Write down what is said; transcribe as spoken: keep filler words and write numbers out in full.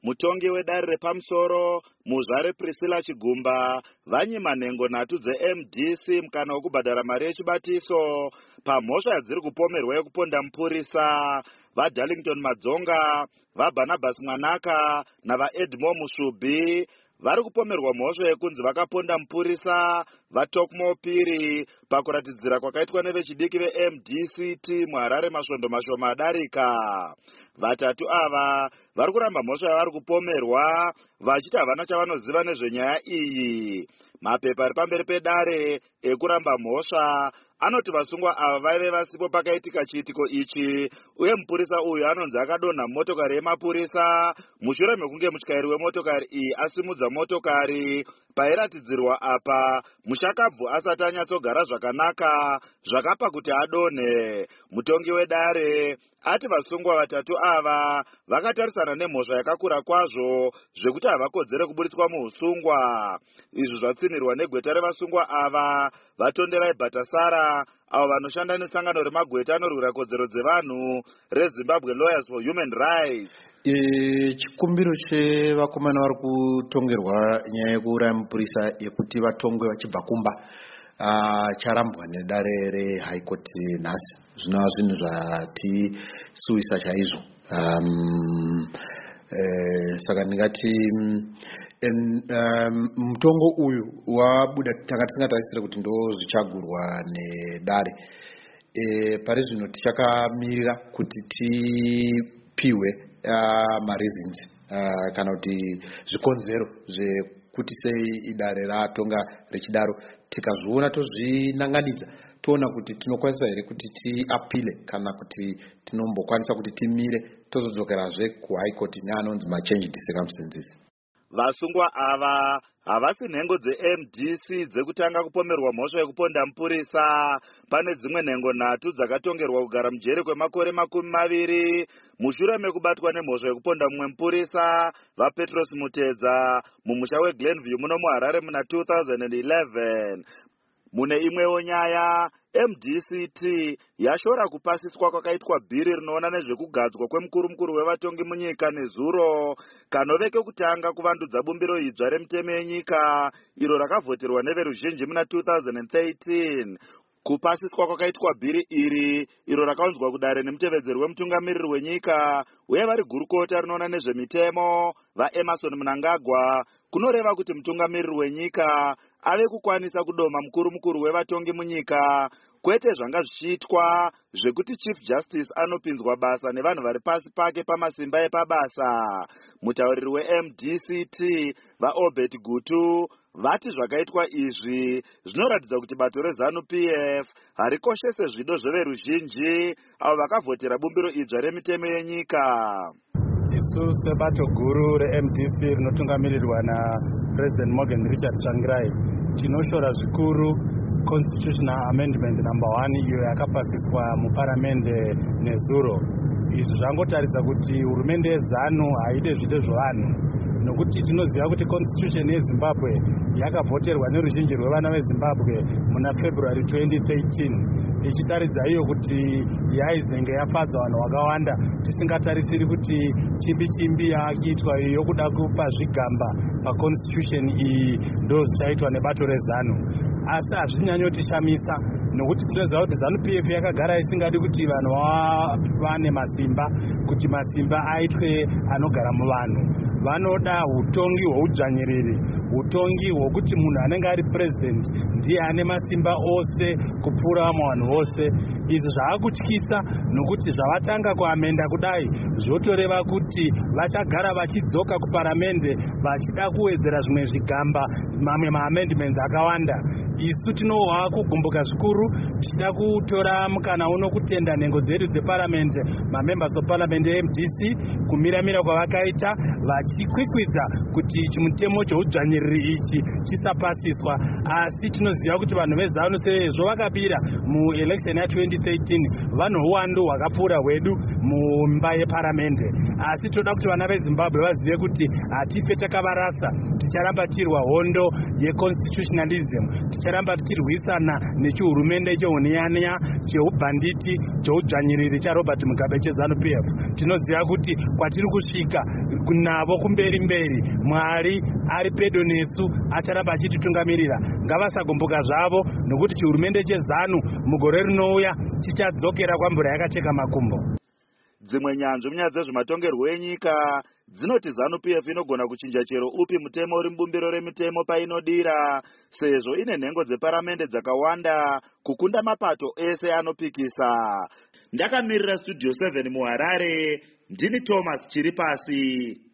mutongi wedare repamusoro muzvare Priscilla Chigumba vanyima nhengo nhatu dze-M D C mukana wekubhadhara mari yechibatiso pamhosva yadziri kupomerwa yekuponda mupurisa. VaDarlington Madzonga, vaBarnabas Mwanaka navaEdmore Mushubi vari kupomerwa mhosva yekunzi vakaponda mupurisa vaTokmo Piri pakuratidzira kwakaitwa nevechidiki ve-M D C T muHarare masvondo mashoma adarika. Vatatu ava vari kuramba mhosva yavari kupomerwa vachiti havana chavanoziva nezvenyaya iyi. Mapepa ari pamberi pedare ekuramba mhosva anoti vasungwa ava vaive vasipo pakaitika chiitiko ichi, uye mupurisa uyu anonzi akadonha motokari yemapurisa mushure mekunge mutyairi wemotokari iyi asimudza motokari pairatidzirwa apa mushakabvu asati anyatsogara zvakanaka zvakapa kuti adonhe. Mutongi wedare ati vasungwa vatatu ava vakatarisana nemhosva yakakura kwazvo zvekuti havakodzere kuburitswa muusungwa. Izvi zvatsinirwa negweta revasungwa ava vaTonderai Bhatasara avo vanoshanda nesangano remagweta anorwira kodzero dzevanhu reZimbabwe Lawyers for Human Rights. Chikumbiro chevakomana vari kutongerwa nyaya yekuuraya mupurisa yekuti vatongwe vachibva kumba charambwa nedare reHigh Court nhasi. Zvinova zvinhu zvatisuwisa chaizvo. Um, eh, saka ndingati mutongo uyu wabuda tanga tisingatarisire kuti ndo zvichagurwa nedare. E, pari zvino tichakamirira kuti tipiwe uh, mareasons uh, kana kuti zvikonzero zvekuti sei idare ratonga rechidaro. Tikazviona tozvinanganidza toona kuti tinokwanisa here kuti tiapile kana kuti tinombokwanisa kuti timire tozodzokerazve kuHigh Court neanonzi machanged circumstances. Vasungwa ava havasi nhengo dze-M D C dzekutanga kupomerwa mhosva yekuponda mupurisa. Pane dzimwe nhengo nhatu dzakatongerwa kugara mujeri kwemakore makumi maviri mushure mekubatwa nemhosva yekuponda mumwe mupurisa vaPetros Mutedza mumusha weGlenview muno muHarare muna two thousand eleven. Mune imwewo nyaya, M D C T yashora kupasiswa kwakaitwa bhiri rinoona nezvekugadzwa kwemukuru-mukuru wevatongi munyika nezuro kanove kekutanga kuvandudza bumbiro idzva remutemo yenyika iro rakavhoterwa neveruzhinji muna two thousand thirteen. Kupasiswa kwakaitwa bhiri iri iro rakaunzwa kudare nemutevedzeri wemutungamiriri wenyika uye vari gurukota rinoona nezvemitemo vaEmerson Mnangagwa kunoreva kuti mutungamiriri wenyika ave kukwanisa kudoma mukuru-mukuru wevatongi munyika, kwete zvanga zvichiitwa zvekuti Chief Justice anopinzwa basa nevanhu vari pasi pake pamasimba epabasa. Mutauriri we-M D C T vaObert Gutu vati zvakaitwa izvi zvinoratidza kuti bato reZANU P F harikoshese zvido zveveruzhinji avo vakavhotera bumbiro idzva remitemo yenyika. Isu sebato guru re-M D C rinotungamirirwa naPresident Morgan Richard Tsvangirai tinoshora zvikuru Constitutional Amendment number one iyo yakapasiswa muparamende nezuro. Izvi zvangotaridza kuti hurumende yeZANU haide zvido zvevanhu, nokuti tinoziva kuti Constitution yeZimbabwe yakavhoterwa neruzhinji rwevana veZimbabwe muna February twenty thirteen, ichitaridza iyo kuti yaizenge yafadza vanhu vakawanda, tisingatarisiri kuti chimbi chimbi yakiitwa yokuda kupa zvigamba paConstitution iyi ndo zvichaitwa nebato reZANU. Asi hazvinyanyotishamisa nokuti tinoziva kuti ZANU P F yakagara isingadi kuti vanhu vane masimba, kuti masimba aitwe anogara muvanhu. Vanoda hutongi hweudzvanyiriri, hutongi hwokuti munhu anenge ari president ndiye ane masimba ose kupfuura vamwe vanhu vose. Izvi zvaakutyisa nokuti zvavatanga kuamenda kudai zvotoreva kuti vachagara vachidzoka kuparamende vachida kuwedzera zvimwe zvigamba, mamwe maamendments akawanda. Isu tinohwa kugumbuka zvikuru tichida kutora mukana uno kutenda nhengo dzedu dzeparamende, mamembers of parliament e-M D C kumiramira kwavakaita vachikwikwidza kuti chimutemo cheudzvanyiriri ichi chisapasiswa. Asi tinoziva kuti vanhu veZANU sezvo vakabira muelection ya twenty thirteen vanhu uwandu hwakapfuura hwedu mumba yeparamende. Asi toda kuti vana veZimbabwe vazive kuti hatife takavarasa, ticharamba tirwa hondo yeconstitutionalism, ticharamba tichirwisana nechihurumende chehuniyaniya cheubhanditi cheudzvanyiriri chaRobert Mugabe cheZANU P F. Tinoziva kuti kwatiri kusvika kuna navo kumberi mberi. Mwari ari pedo nesu, acharamba achititungamirira. Ngavasagumbuka zvavo nokuti chihurumende cheZANU mugore rinouya chichadzokera kwamvura yakacheka makumbo. Dzimwe nyanzvi munyaya dzezvematongerwo enyika dzinoti ZANU P F inogona kuchinja chero upi mutemo uri mubumbiro remitemo painodira, sezvo ine nhengo dzeparamende dzakawanda kukunda mapato ese anopikisa. Ndakamirira Studio seven muHarare, ndini Thomas Chiripasi.